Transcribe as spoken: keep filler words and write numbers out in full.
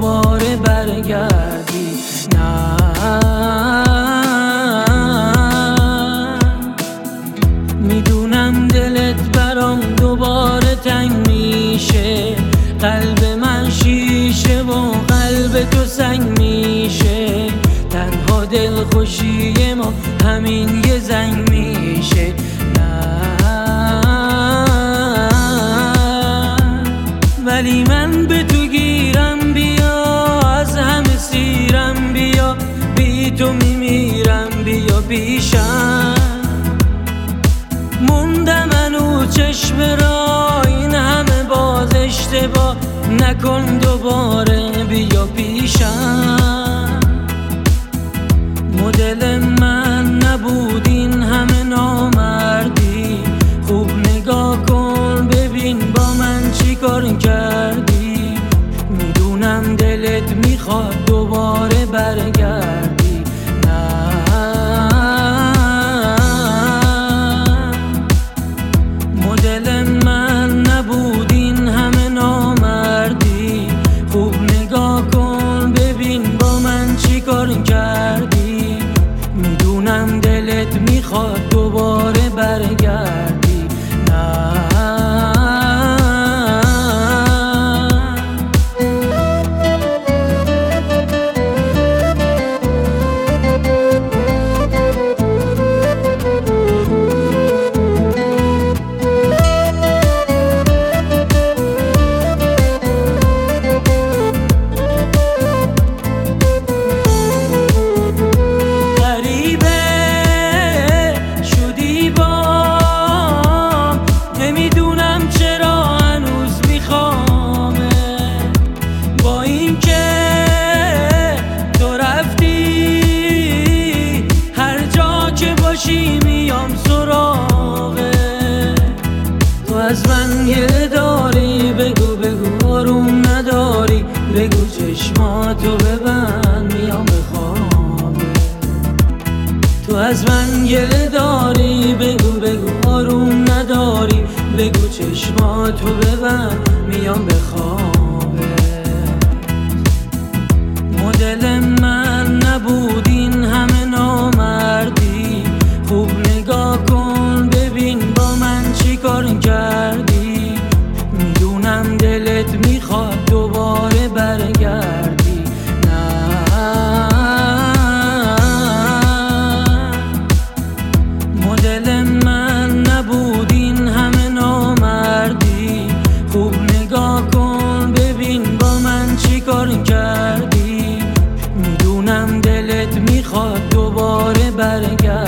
دوباره برگردی. نه میدونم دلت برام دوباره تنگ میشه، قلب من شیشه و قلب تو سنگ میشه، تنها دل خوشی ما همین یه زنگ میشه. ولی من به تو گیرم، بیا از همه سیرم، بیا بی تو میمیرم، بیا پیشم. موندم منو چشم را این همه باز اشتباه نکن، دوباره بیا پیشم. مدل من نبود این همه نامردی، خوب نگاه کن ببین با من چی کار کردی. میدونم دلت میخواد دوباره برگردی. نه مدل من نبود این همه نامردی، خوب نگاه کن ببین با من چی کار کردی. میدونم دلت میخواد دوباره برگردی. نه میام سراغه تو، از من گله داری بگو بگو آروم نداری، بگو چشماتو ببند میام به خوابه. تو از من گله داری بگو بگو آروم نداری، بگو چشماتو ببند میام به خوابه. مدل من نبود این همه نامردی، خوب نگاه کن ببین با من چی کار کردی. میدونم دلت میخواد دوباره برگردی. نه مدل من نبود این همه نامردی، خوب نگاه کن ببین با من چی کار کردی. میدونم دلت میخواد دوباره برگردی.